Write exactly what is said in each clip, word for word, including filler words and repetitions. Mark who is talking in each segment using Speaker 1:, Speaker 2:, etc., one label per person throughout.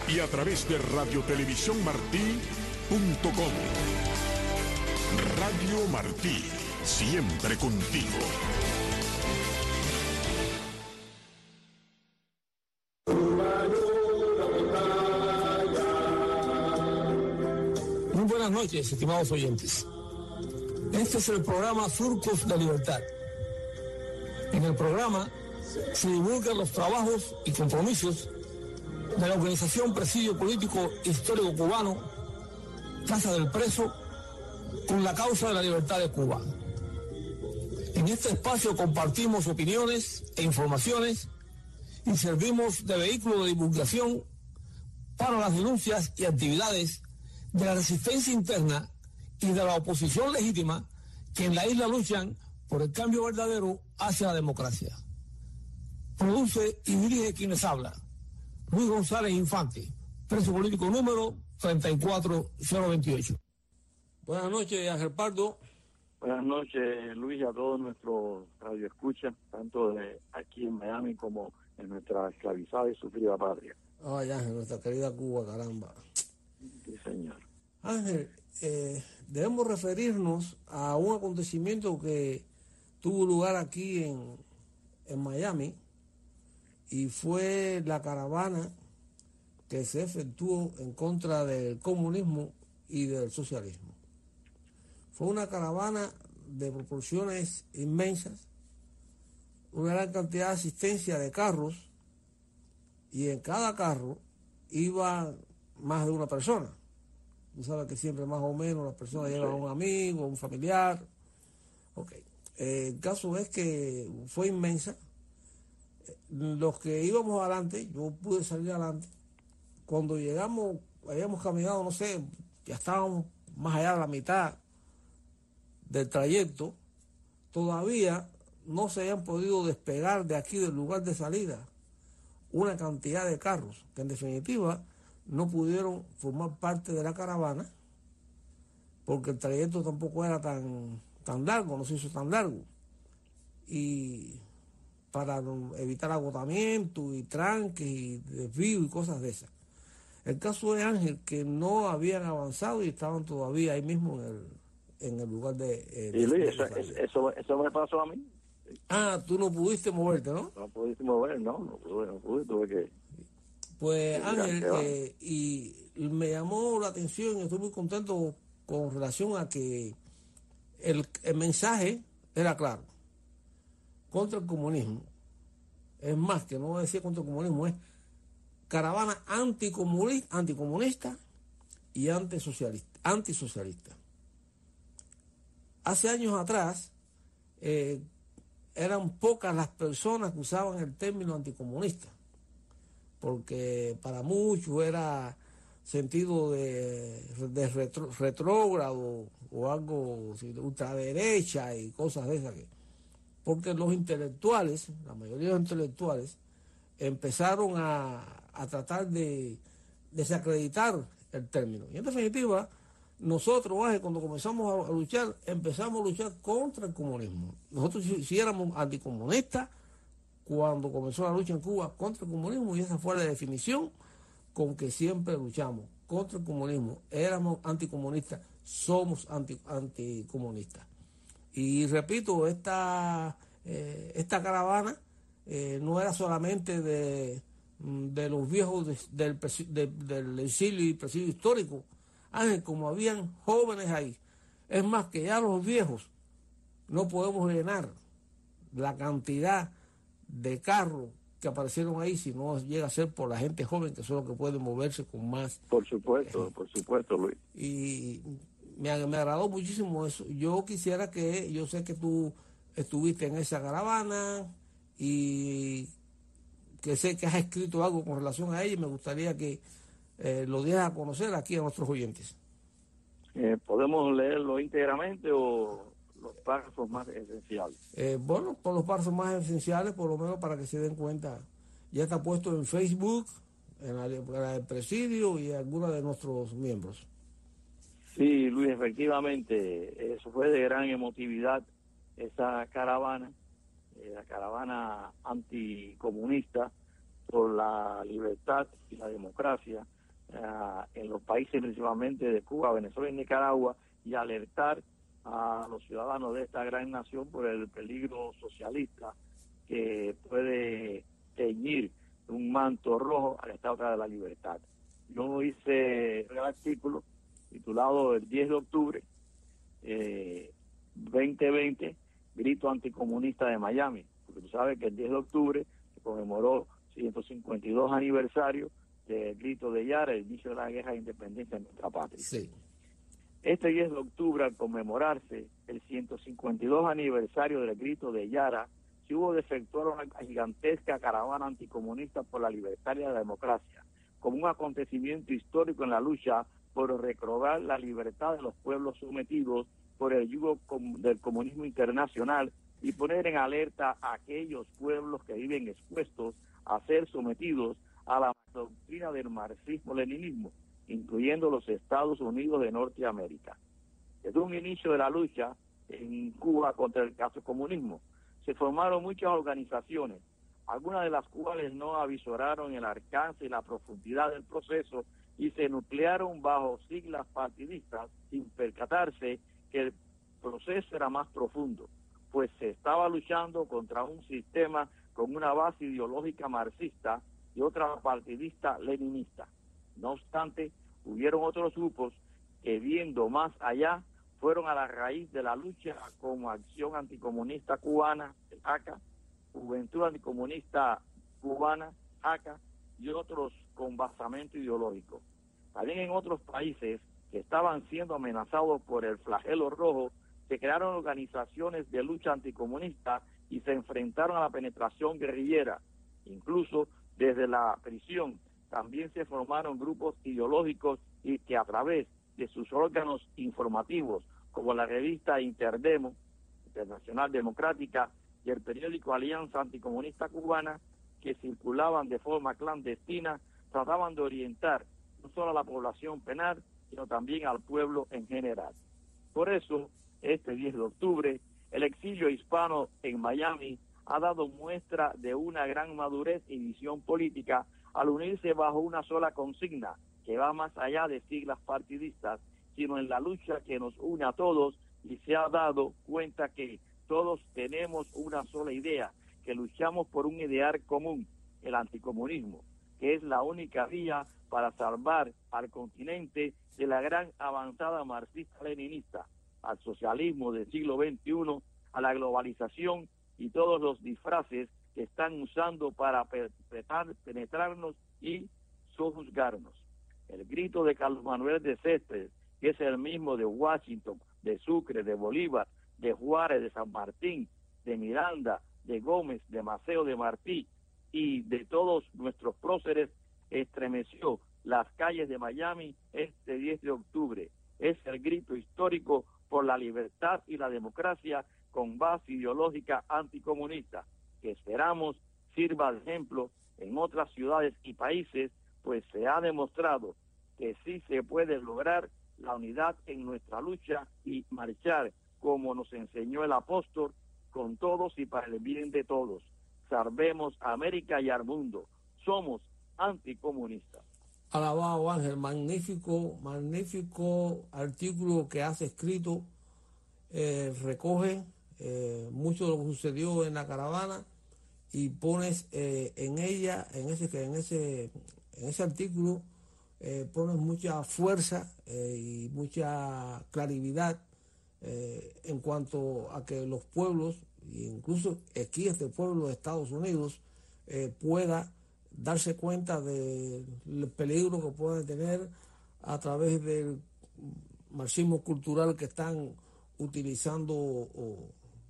Speaker 1: y a través de radio televisión martí punto com. Radio Martí, siempre contigo.
Speaker 2: Muy buenas noches, estimados oyentes. Este es el programa Surcos de Libertad. En el programa se divulgan los trabajos y compromisos de la organización Presidio Político Histórico Cubano, Casa del Preso, con la causa de la libertad de Cuba. En este espacio compartimos opiniones e informaciones y servimos de vehículo de divulgación para las denuncias y actividades de la resistencia interna y de la oposición legítima que en la isla luchan por el cambio verdadero hacia la democracia. Produce y dirige quienes habla Luis González Infante, preso político número treinta y cuatro cero veintiocho. Buenas noches, Ángel Pardo.
Speaker 3: Buenas noches, Luis, a todos nuestros radioescuchas, tanto de aquí en Miami como en nuestra esclavizada y sufrida patria.
Speaker 2: Ay, Ángel, nuestra querida Cuba, caramba.
Speaker 3: Sí, señor.
Speaker 2: Ángel, eh, debemos referirnos a un acontecimiento que tuvo lugar aquí en, en Miami, y fue la caravana que se efectuó en contra del comunismo y del socialismo. Fue una caravana de proporciones inmensas, una gran cantidad de asistencia de carros, y en cada carro iba más de una persona. Tú sabes que siempre más o menos las personas llevan a un amigo, un familiar. Ok. Eh, el caso es que fue inmensa. Los que íbamos adelante, yo pude salir adelante. Cuando llegamos, habíamos caminado, no sé, ya estábamos más allá de la mitad del trayecto. Todavía no se habían podido despegar de aquí, del lugar de salida, una cantidad de carros que en definitiva no pudieron formar parte de la caravana porque el trayecto tampoco era tan, tan largo, no se hizo tan largo. Y para evitar agotamiento y tranques y desvío y cosas de esas. El caso de Ángel, que no habían avanzado y estaban todavía ahí mismo en el, en el lugar de... Eh,
Speaker 3: y Luis, eso, eso, eso me pasó a mí.
Speaker 2: Ah, tú no pudiste moverte, ¿no?
Speaker 3: No pudiste mover, no, no pude, no pude, tuve que...
Speaker 2: Pues Ángel, eh, y me llamó la atención y estoy muy contento con relación a que el, el mensaje era claro. Contra el comunismo. Es más, que no decía contra el comunismo, es caravana anticomunista, anticomunista y antisocialista, antisocialista. Hace años atrás eh, eran pocas las personas que usaban el término anticomunista, porque para muchos era sentido de, de retro, retrógrado o algo de ultraderecha y cosas de esas que... porque los intelectuales, la mayoría de los intelectuales, empezaron a, a tratar de desacreditar el término. Y en definitiva, nosotros, cuando comenzamos a luchar, empezamos a luchar contra el comunismo. Nosotros sí éramos anticomunistas cuando comenzó la lucha en Cuba contra el comunismo, y esa fue la definición con que siempre luchamos, contra el comunismo. Éramos anticomunistas, somos anti, anticomunistas. Y repito, esta, eh, esta caravana eh, no era solamente de, de los viejos de, del, de, del exilio y presidio histórico, Ángel, como habían jóvenes ahí. Es más, que ya los viejos no podemos llenar la cantidad de carros que aparecieron ahí si no llega a ser por la gente joven, que son los que pueden moverse con más.
Speaker 3: Por supuesto, eh, por supuesto, Luis.
Speaker 2: Y me, me agradó muchísimo eso. Yo quisiera que, yo sé que tú estuviste en esa caravana y que sé que has escrito algo con relación a ella, y me gustaría que eh, lo dieras a conocer aquí a nuestros oyentes.
Speaker 3: Eh, ¿Podemos leerlo íntegramente o los párrafos más esenciales?
Speaker 2: Eh, bueno, por los párrafos más esenciales, por lo menos para que se den cuenta. Ya está puesto en Facebook, en la, en la del Presidio y algunos de nuestros miembros.
Speaker 3: Sí, Luis, efectivamente, eso fue de gran emotividad, esa caravana, eh, la caravana anticomunista, por la libertad y la democracia uh, en los países principalmente de Cuba, Venezuela y Nicaragua, y alertar a los ciudadanos de esta gran nación por el peligro socialista que puede teñir un manto rojo al Estado de la Libertad. Yo hice un artículo titulado el diez de octubre eh, veinte veinte, Grito Anticomunista de Miami, porque tú sabes que el diez de octubre se conmemoró ciento cincuenta y dos aniversario del Grito de Yara, el inicio de la guerra de independencia de nuestra patria.
Speaker 2: Sí.
Speaker 3: Este diez de octubre, al conmemorarse el ciento cincuenta y dos aniversario del Grito de Yara, se hubo de efectuar una gigantesca caravana anticomunista por la libertad y la democracia, como un acontecimiento histórico en la lucha por recobrar la libertad de los pueblos sometidos por el yugo del comunismo internacional y poner en alerta a aquellos pueblos que viven expuestos a ser sometidos a la doctrina del marxismo-leninismo, incluyendo los Estados Unidos de Norteamérica. Desde un inicio de la lucha en Cuba contra el caso comunismo, se formaron muchas organizaciones, algunas de las cuales no avisoraron el alcance y la profundidad del proceso y se nuclearon bajo siglas partidistas sin percatarse que el proceso era más profundo, pues se estaba luchando contra un sistema con una base ideológica marxista y otra partidista leninista. No obstante, hubieron otros grupos que, viendo más allá, fueron a la raíz de la lucha como Acción Anticomunista Cubana, el A C A, Juventud Anticomunista Cubana, A C A, y otros con basamento ideológico. También en otros países que estaban siendo amenazados por el flagelo rojo, se crearon organizaciones de lucha anticomunista y se enfrentaron a la penetración guerrillera. Incluso desde la prisión también se formaron grupos ideológicos y que a través de sus órganos informativos, como la revista Interdemo, Internacional Democrática, y el periódico Alianza Anticomunista Cubana, que circulaban de forma clandestina, trataban de orientar no solo a la población penal, sino también al pueblo en general. Por eso, este diez de octubre, el exilio hispano en Miami ha dado muestra de una gran madurez y visión política al unirse bajo una sola consigna, que va más allá de siglas partidistas, sino en la lucha que nos une a todos, y se ha dado cuenta que todos tenemos una sola idea, que luchamos por un ideal común, el anticomunismo, que es la única vía para salvar al continente de la gran avanzada marxista-leninista, al socialismo del siglo veintiuno, a la globalización y todos los disfraces que están usando para penetrarnos y sojuzgarnos. El grito de Carlos Manuel de Céspedes, que es el mismo de Washington, de Sucre, de Bolívar, de Juárez, de San Martín, de Miranda, de Gómez, de Maceo de Martí y de todos nuestros próceres, estremeció las calles de Miami este diez de octubre. Es el grito histórico por la libertad y la democracia con base ideológica anticomunista, que esperamos sirva de ejemplo en otras ciudades y países, pues se ha demostrado que sí se puede lograr la unidad en nuestra lucha y marchar, como nos enseñó el apóstol, con todos y para el bien de todos. Salvemos a América y al mundo. Somos anticomunistas.
Speaker 2: Alabado Ángel, magnífico, magnífico artículo que has escrito, eh, recoge eh, mucho de lo que sucedió en la caravana y pones eh, en ella, en ese, en ese, en ese artículo, eh, pones mucha fuerza eh, y mucha claridad eh, en cuanto a que los pueblos, incluso aquí este pueblo de Estados Unidos, eh, pueda darse cuenta del peligro que pueden tener a través del marxismo cultural que están utilizando o,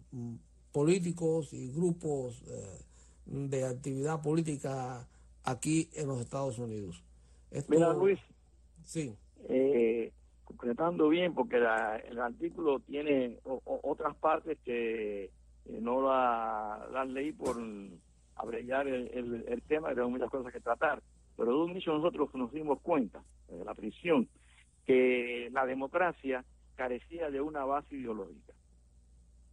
Speaker 2: políticos y grupos eh, de actividad política aquí en los Estados Unidos. Esto,
Speaker 3: Mira, Luis,
Speaker 2: sí.
Speaker 3: eh, concretando bien, porque la, el artículo tiene o, o, otras partes que eh, no la, las leí por abreviar el, el, el tema, y tengo muchas cosas que tratar, pero de un inicio nosotros nos dimos cuenta, de la prisión, que la democracia carecía de una base ideológica.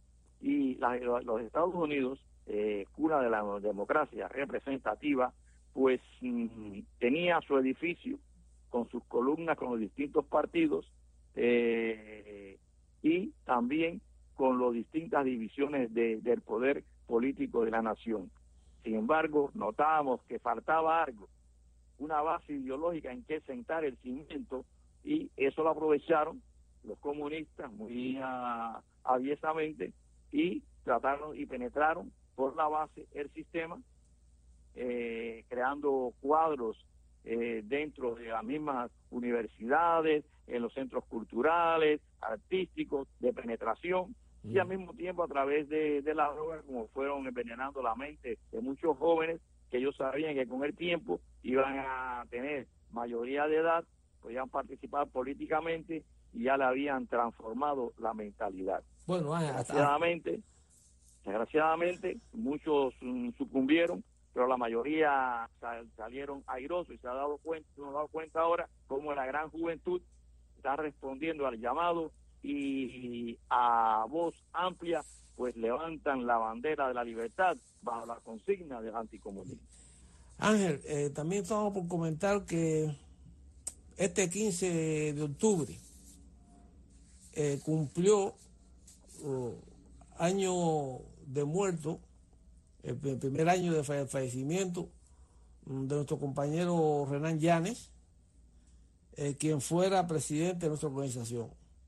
Speaker 3: Y la, los Estados Unidos, eh, cuna de la democracia representativa, pues mm, tenía su edificio con sus columnas, con los distintos partidos, eh, y también con las distintas divisiones de, del poder político de la nación. Sin embargo, notábamos que faltaba algo, una base ideológica en que sentar el cimiento, y eso lo aprovecharon los comunistas muy uh, aviesamente, y trataron y penetraron por la base el sistema, eh, creando cuadros eh, dentro de las mismas universidades, en los centros culturales, artísticos, de penetración, y al mismo tiempo a través de, de la droga, como fueron envenenando la mente de muchos jóvenes, que ellos sabían que con el tiempo iban a tener mayoría de edad, podían participar políticamente, y ya le habían transformado la mentalidad.
Speaker 2: Bueno, hasta...
Speaker 3: desgraciadamente, desgraciadamente, muchos um, sucumbieron, pero la mayoría sal, salieron airosos, y se ha dado cuenta, nos ha dado cuenta ahora cómo la gran juventud está respondiendo al llamado, y a voz amplia pues levantan la bandera de la libertad bajo la consigna del anticomunismo.
Speaker 2: Ángel, eh, también estamos por comentar que este quince de octubre eh, cumplió uh, año de muerto, el, el primer año de falle fallecimiento de nuestro compañero Renan Llanes, eh, quien fuera presidente de nuestra organización.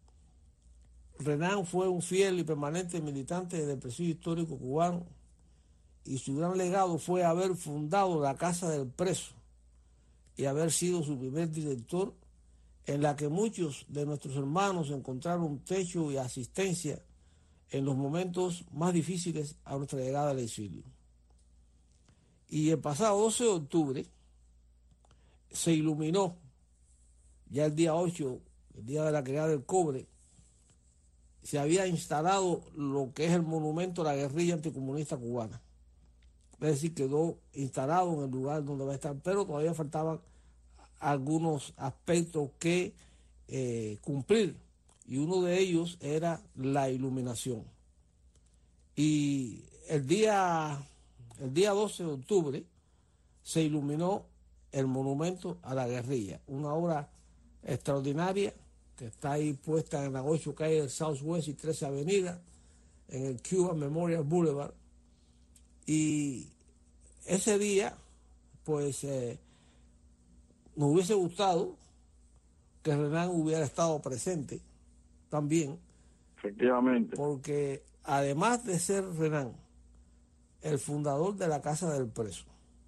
Speaker 2: Renan fue un fiel y permanente militante del presidio histórico cubano, y su gran legado fue haber fundado la Casa del Preso y haber sido su primer director, en la que muchos de nuestros hermanos encontraron techo y asistencia en los momentos más difíciles a nuestra llegada al exilio. Y el pasado doce de octubre se iluminó, ya el día ocho, el día de la creación del cobre, se había instalado lo que es el monumento a la guerrilla anticomunista cubana. Es decir, quedó instalado en el lugar donde va a estar, pero todavía faltaban algunos aspectos que eh, cumplir, y uno de ellos era la iluminación. Y el día, el día doce de octubre se iluminó el monumento a la guerrilla, una obra extraordinaria que está ahí puesta en las ocho calles del Southwest y trece Avenida, en el Cuban Memorial Boulevard. Y ese día, pues, eh, nos hubiese gustado que Renan hubiera estado presente también.
Speaker 3: Efectivamente.
Speaker 2: Porque además de ser Renan el fundador de la Casa del Preso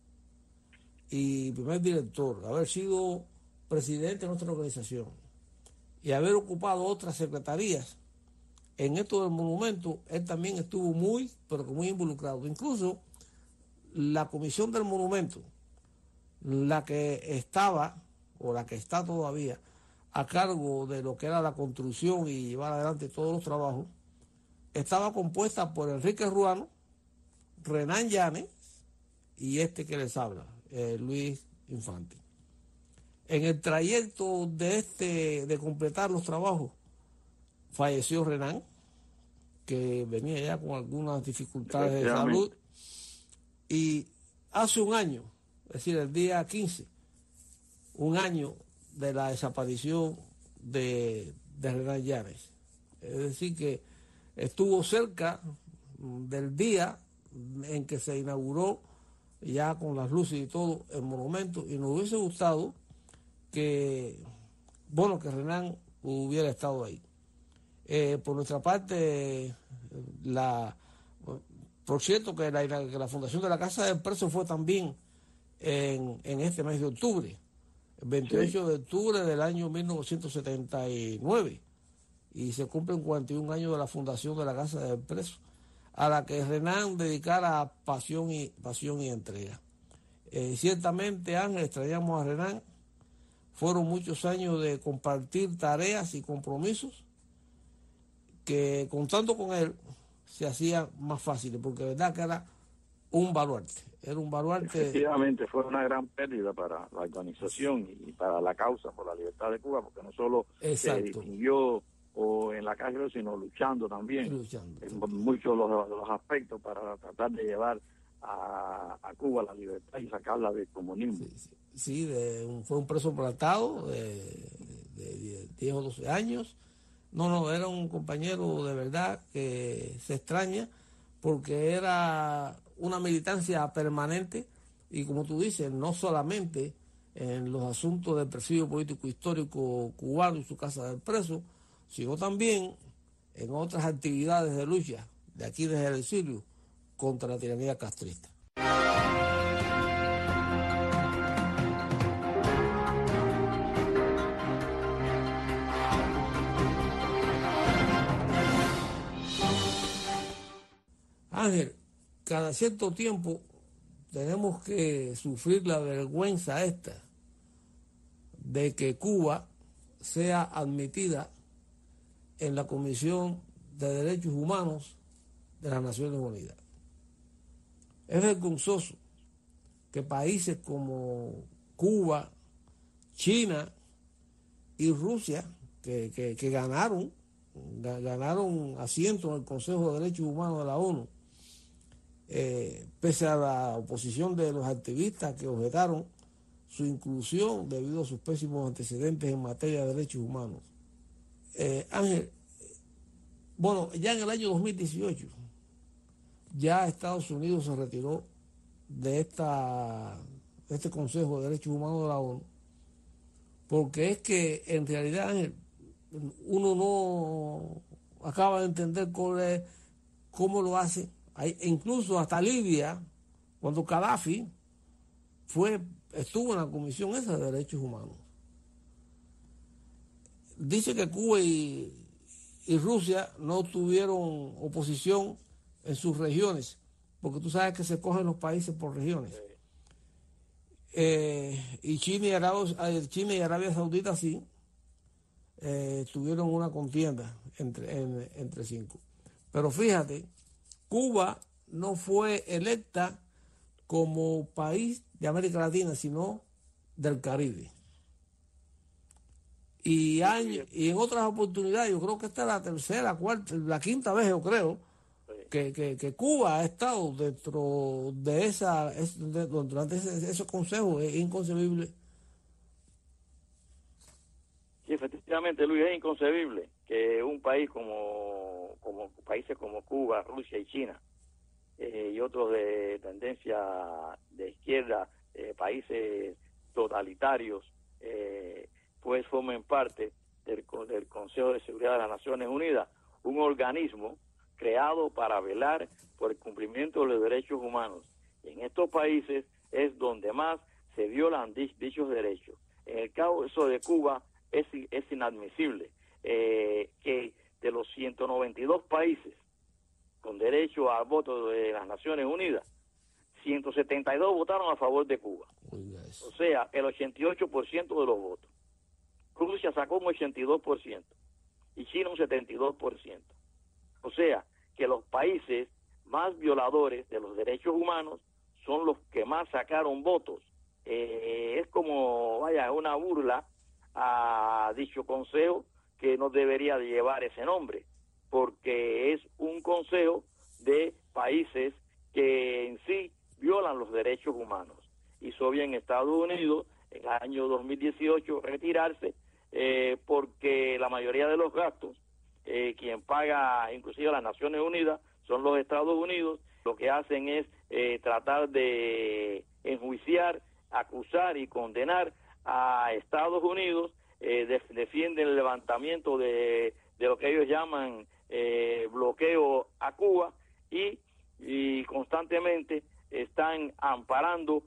Speaker 2: y primer director, haber sido presidente de nuestra organización y haber ocupado otras secretarías en esto del monumento, él también estuvo muy, pero que muy involucrado. Incluso la comisión del monumento, la que estaba, o la que está todavía, a cargo de lo que era la construcción y llevar adelante todos los trabajos, estaba compuesta por Enrique Ruano, Renan Llanes y este que les habla, eh, Luis Infante. En el trayecto de este de completar los trabajos, falleció Renan, que venía ya con algunas dificultades de salud, y hace un año, es decir, el día quince, un año de la desaparición de, de Renan Llanes. Es decir, que estuvo cerca del día en que se inauguró, ya con las luces y todo, el monumento, y nos hubiese gustado que, bueno, que Renan hubiera estado ahí. Eh, por nuestra parte, la por cierto que la, que la fundación de la Casa del Preso fue también en, en este mes de octubre, el veintiocho sí. de octubre del año mil novecientos setenta y nueve, y se cumplen cuarenta y un años de la fundación de la Casa del Preso, a la que Renan dedicara pasión y, pasión y entrega. Eh, ciertamente, Ángel, extrañamos a Renan. Fueron muchos años de compartir tareas y compromisos que, contando con él, se hacían más fáciles, porque de verdad que era un baluarte. Era un baluarte.
Speaker 3: Efectivamente, fue una gran pérdida para la organización y para la causa por la libertad de Cuba, porque no solo
Speaker 2: Exacto.
Speaker 3: se distinguió o en la calle, sino luchando también,
Speaker 2: luchando.
Speaker 3: en muchos de los, de los aspectos para tratar de llevar a, a Cuba la libertad y sacarla del comunismo.
Speaker 2: Sí, sí, sí de un, fue un preso plantado de, de diez o doce años. No, no, era un compañero de verdad que se extraña porque era una militancia permanente y, como tú dices, no solamente en los asuntos del presidio político histórico cubano y su casa del preso, sino también en otras actividades de lucha de aquí desde el exilio contra la tiranía castrista. Ángel, cada cierto tiempo tenemos que sufrir la vergüenza esta de que Cuba sea admitida en la Comisión de Derechos Humanos de las Naciones Unidas. Es vergonzoso que países como Cuba, China y Rusia, que, que, que ganaron, ganaron asiento en el Consejo de Derechos Humanos de la ONU, eh, pese a la oposición de los activistas que objetaron su inclusión debido a sus pésimos antecedentes en materia de derechos humanos. Eh, Ángel, bueno, ya en el año dos mil dieciocho, ya Estados Unidos se retiró de, esta, de este Consejo de Derechos Humanos de la ONU, porque es que en realidad, Ángel, uno no acaba de entender cómo, es, cómo lo hace. Hay, incluso hasta Libia, cuando Gaddafi fue, estuvo en la Comisión esa de Derechos Humanos. Dice que Cuba y, y Rusia no tuvieron oposición en sus regiones, porque tú sabes que se cogen los países por regiones. Eh, y China y, Arabia, China y Arabia Saudita sí eh, tuvieron una contienda entre, en, entre cinco. Pero fíjate, Cuba no fue electa como país de América Latina, sino del Caribe. Y, hay, y en otras oportunidades, yo creo que esta es la tercera, cuarta, la quinta vez, yo creo, que, que, que Cuba ha estado dentro de esa, de, durante ese, ese consejo. Es inconcebible.
Speaker 3: Sí, efectivamente, Luis, es inconcebible que un país como, como países como Cuba, Rusia y China, eh, y otros de tendencia de izquierda, eh, países totalitarios, eh, pues formen parte del, del Consejo de Seguridad de las Naciones Unidas, un organismo creado para velar por el cumplimiento de los derechos humanos. Y en estos países es donde más se violan dichos derechos. En el caso de Cuba es, es inadmisible eh, que de los ciento noventa y dos países con derecho al voto de las Naciones Unidas, ciento setenta y dos votaron a favor de Cuba. O sea, el ochenta y ocho por ciento de los votos. Rusia sacó un ochenta y dos por ciento y China un setenta y dos por ciento. O sea, que los países más violadores de los derechos humanos son los que más sacaron votos. Eh, es como, vaya, una burla a dicho consejo que no debería de llevar ese nombre, porque es un consejo de países que en sí violan los derechos humanos. Hizo bien Estados Unidos en el año dos mil dieciocho retirarse, eh, porque la mayoría de los gastos, eh, quien paga inclusive a las Naciones Unidas, son los Estados Unidos. Lo que hacen es eh, tratar de enjuiciar, acusar y condenar a Estados Unidos, eh, de, defienden el levantamiento de, de lo que ellos llaman eh, bloqueo a Cuba y, y constantemente están amparando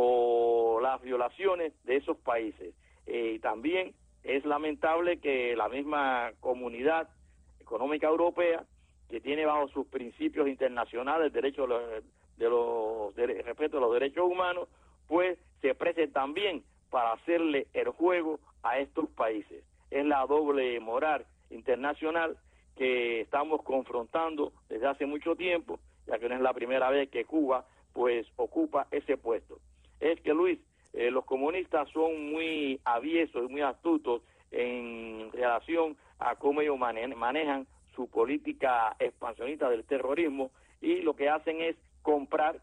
Speaker 3: o las violaciones de esos países. Eh, también es lamentable que la misma Comunidad Económica Europea, que tiene bajo sus principios internacionales el derecho de los, de los de, respeto a los derechos humanos, pues se preste también para hacerle el juego a estos países. Es la doble moral internacional que estamos confrontando desde hace mucho tiempo, ya que no es la primera vez que Cuba pues ocupa ese puesto. Es que, Luis, eh, los comunistas son muy aviesos y muy astutos en relación a cómo ellos mane manejan su política expansionista del terrorismo, y lo que hacen es comprar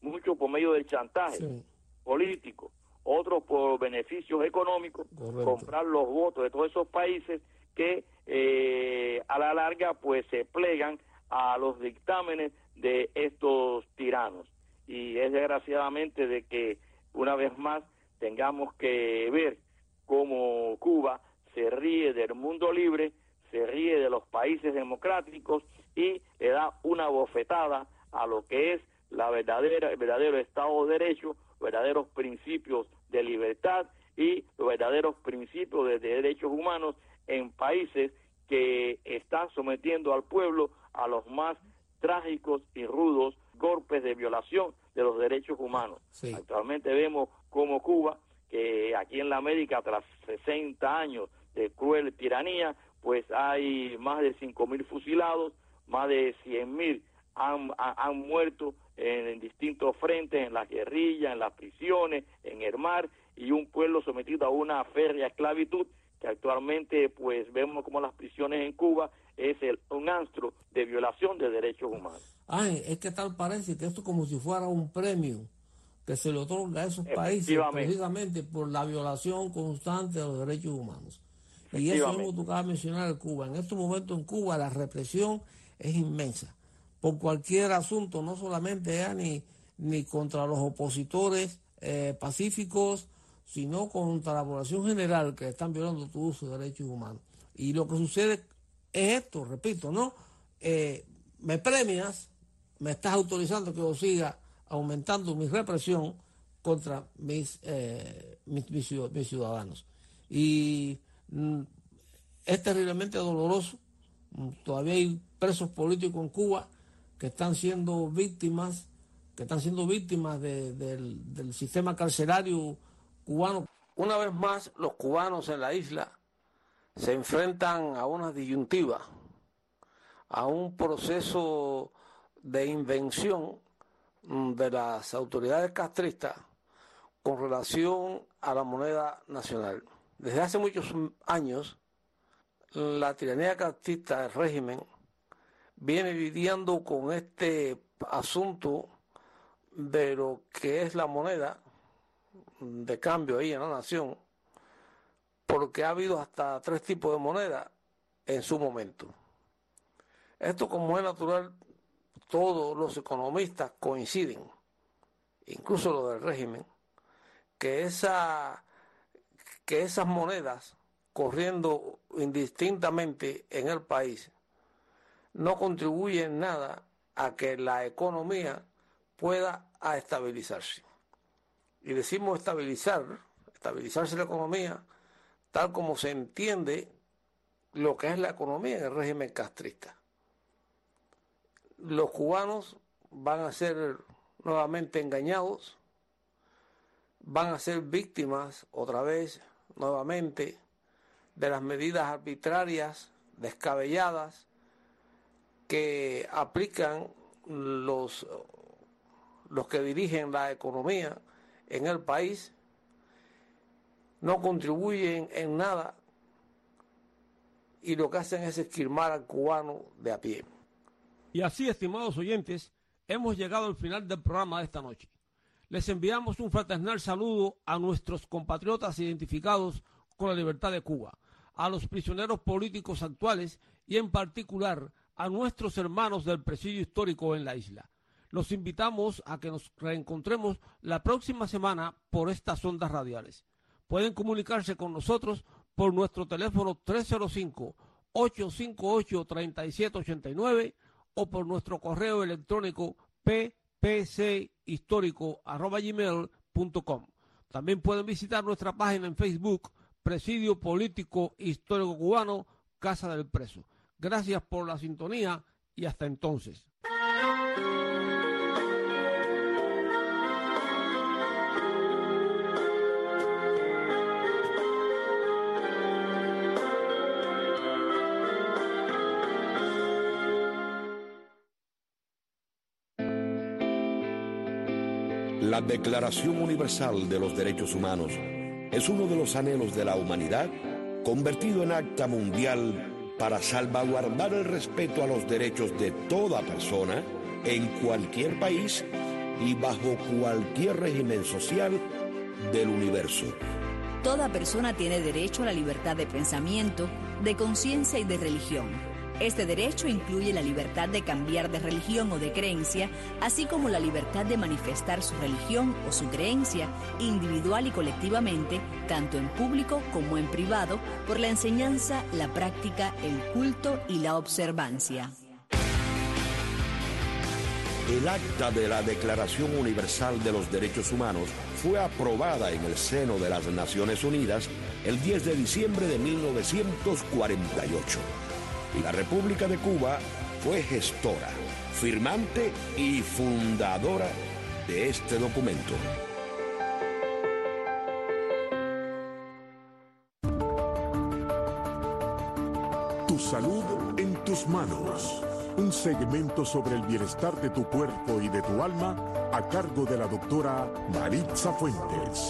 Speaker 3: muchos por medio del chantaje sí. político, otros por beneficios económicos, correcto. Comprar los votos de todos esos países que eh, a la larga pues se plegan a los dictámenes de estos tiranos. Y es desgraciadamente de que una vez más tengamos que ver cómo Cuba se ríe del mundo libre, se ríe de los países democráticos y le da una bofetada a lo que es la verdadera, el verdadero Estado de Derecho, verdaderos principios de libertad y los verdaderos principios de, de derechos humanos en países que están sometiendo al pueblo a los más trágicos y rudos golpes de violación de los derechos humanos. Sí. Actualmente vemos como Cuba, que aquí en la América, tras sesenta años de cruel tiranía, pues hay más de cinco mil fusilados, más de cien mil han, han, han muerto en, en distintos frentes, en las guerrillas, en las prisiones, en el mar, y un pueblo sometido a una férrea esclavitud, que actualmente pues vemos como las prisiones en Cuba es el, un astro de violación de derechos humanos.
Speaker 2: Ay, es que tal parece que esto es como si fuera un premio que se le otorga a esos países precisamente por la violación constante de los derechos humanos. Y eso mismo tú acabas de mencionar en Cuba. En estos momentos en Cuba la represión es inmensa por cualquier asunto, no solamente ya ni, ni contra los opositores eh, pacíficos, sino contra la población general que están violando todos sus derechos humanos. Y lo que sucede es esto, repito, ¿no? Eh, me premias, me estás autorizando que yo siga aumentando mi represión contra mis, eh, mis, mis, mis ciudadanos. Y mm, es terriblemente doloroso. Todavía hay presos políticos en Cuba que están siendo víctimas, que están siendo víctimas de, de, del, del sistema carcelario cubano. Una vez más, los cubanos en la isla se enfrentan a una disyuntiva, a un proceso de invención de las autoridades castristas con relación a la moneda nacional. Desde hace muchos años, la tiranía castrista, el régimen, viene lidiando con este asunto de lo que es la moneda de cambio ahí en la nación, porque ha habido hasta tres tipos de moneda en su momento. Esto, como es natural, todos los economistas coinciden, incluso los del régimen, que, esa, que esas monedas corriendo indistintamente en el país no contribuyen nada a que la economía pueda a estabilizarse. Y decimos estabilizar, estabilizarse la economía, tal como se entiende lo que es la economía en el régimen castrista. Los cubanos van a ser nuevamente engañados, van a ser víctimas otra vez, nuevamente, de las medidas arbitrarias, descabelladas, que aplican los, los que dirigen la economía en el país. No contribuyen en nada y lo que hacen es esquilmar al cubano de a pie.
Speaker 4: Y así, estimados oyentes, hemos llegado al final del programa de esta noche. Les enviamos un fraternal saludo a nuestros compatriotas identificados con la libertad de Cuba, a los prisioneros políticos actuales y en particular a nuestros hermanos del presidio histórico en la isla. Los invitamos a que nos reencontremos la próxima semana por estas ondas radiales. Pueden comunicarse con nosotros por nuestro teléfono tres cero cinco, ocho cinco ocho, tres siete ocho nueve o por nuestro correo electrónico p p c histórico arroba gmail punto com. También pueden visitar nuestra página en Facebook, Presidio Político Histórico Cubano, Casa del Preso. Gracias por la sintonía y hasta entonces.
Speaker 5: La Declaración Universal de los Derechos Humanos es uno de los anhelos de la humanidad convertido en acta mundial para salvaguardar el respeto a los derechos de toda persona en cualquier país y bajo cualquier régimen social del universo.
Speaker 6: Toda persona tiene derecho a la libertad de pensamiento, de conciencia y de religión. Este derecho incluye la libertad de cambiar de religión o de creencia, así como la libertad de manifestar su religión o su creencia individual y colectivamente, tanto en público como en privado, por la enseñanza, la práctica, el culto y la observancia.
Speaker 5: El acta de la Declaración Universal de los Derechos Humanos fue aprobada en el seno de las Naciones Unidas el diez de diciembre de mil novecientos cuarenta y ocho. Y la República de Cuba fue gestora, firmante y fundadora de este documento.
Speaker 1: Tu salud en tus manos. Un segmento sobre el bienestar de tu cuerpo y de tu alma a cargo de la doctora Maritza Fuentes.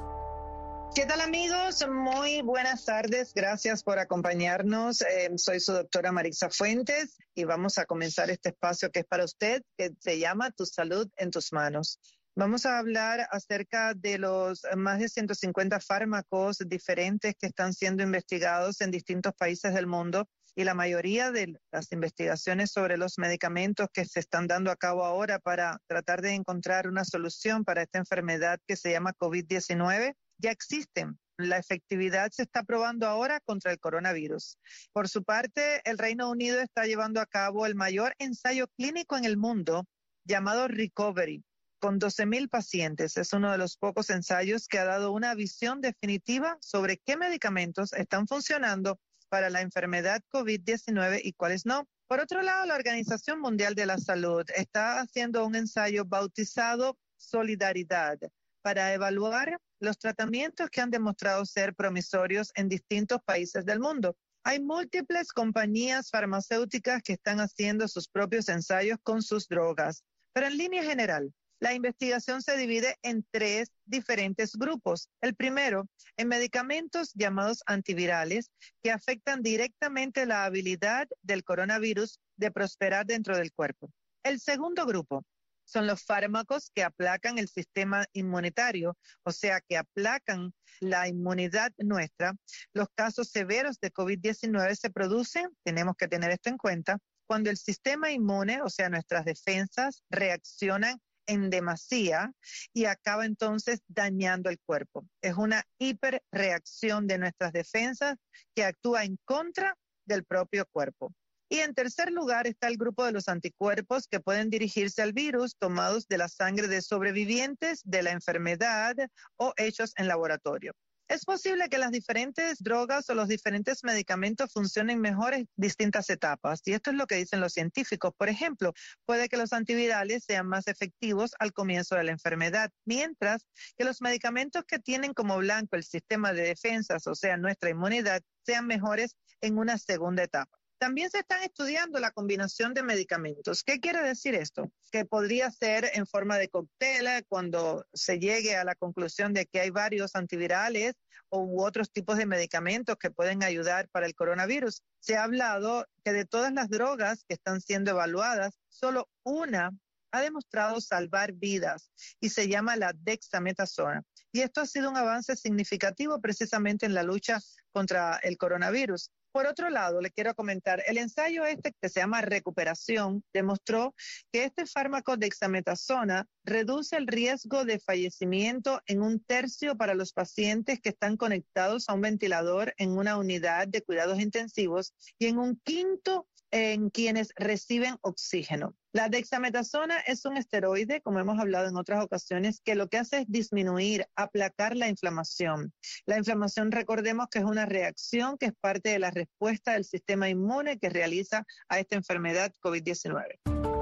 Speaker 7: ¿Qué tal, amigos? Muy buenas tardes. Gracias por acompañarnos. Eh, soy su doctora Maritza Fuentes y vamos a comenzar este espacio que es para usted, que se llama Tu salud en tus manos. Vamos a hablar acerca de los más de ciento cincuenta fármacos diferentes que están siendo investigados en distintos países del mundo. Y la mayoría de las investigaciones sobre los medicamentos que se están dando a cabo ahora para tratar de encontrar una solución para esta enfermedad que se llama COVID diecinueve ya existen. La efectividad se está probando ahora contra el coronavirus. Por su parte, el Reino Unido está llevando a cabo el mayor ensayo clínico en el mundo llamado Recovery, con doce mil pacientes. Es uno de los pocos ensayos que ha dado una visión definitiva sobre qué medicamentos están funcionando para la enfermedad COVID diecinueve y cuáles no. Por otro lado, la Organización Mundial de la Salud está haciendo un ensayo bautizado Solidaridad para evaluar los tratamientos que han demostrado ser promisorios en distintos países del mundo. Hay múltiples compañías farmacéuticas que están haciendo sus propios ensayos con sus drogas, pero en línea general, la investigación se divide en tres diferentes grupos. El primero, en medicamentos llamados antivirales que afectan directamente la habilidad del coronavirus de prosperar dentro del cuerpo. El segundo grupo son los fármacos que aplacan el sistema inmunitario, o sea, que aplacan la inmunidad nuestra. Los casos severos de COVID diecinueve se producen, tenemos que tener esto en cuenta, cuando el sistema inmune, o sea, nuestras defensas, reaccionan en demasía y acaba entonces dañando el cuerpo. Es una hiperreacción de nuestras defensas que actúa en contra del propio cuerpo. Y en tercer lugar está el grupo de los anticuerpos que pueden dirigirse al virus tomados de la sangre de sobrevivientes de la enfermedad o hechos en laboratorio. Es posible que las diferentes drogas o los diferentes medicamentos funcionen mejor en distintas etapas, y esto es lo que dicen los científicos. Por ejemplo, puede que los antivirales sean más efectivos al comienzo de la enfermedad, mientras que los medicamentos que tienen como blanco el sistema de defensas, o sea, nuestra inmunidad, sean mejores en una segunda etapa. También se están estudiando la combinación de medicamentos. ¿Qué quiere decir esto? Que podría ser en forma de cóctel cuando se llegue a la conclusión de que hay varios antivirales u otros tipos de medicamentos que pueden ayudar para el coronavirus. Se ha hablado que de todas las drogas que están siendo evaluadas, solo una ha demostrado salvar vidas y se llama la dexametasona. Y esto ha sido un avance significativo precisamente en la lucha contra el coronavirus. Por otro lado, le quiero comentar, el ensayo este que se llama Recuperación demostró que este fármaco dexametasona reduce el riesgo de fallecimiento en un tercio para los pacientes que están conectados a un ventilador en una unidad de cuidados intensivos y en un quinto en quienes reciben oxígeno. La dexametasona es un esteroide, como hemos hablado en otras ocasiones, que lo que hace es disminuir, aplacar la inflamación. La inflamación, recordemos que es una reacción que es parte de la respuesta del sistema inmune que realiza a esta enfermedad COVID diecinueve.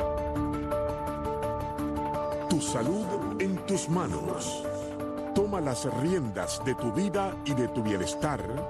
Speaker 1: Tu salud en tus manos. Toma las riendas de tu vida y de tu bienestar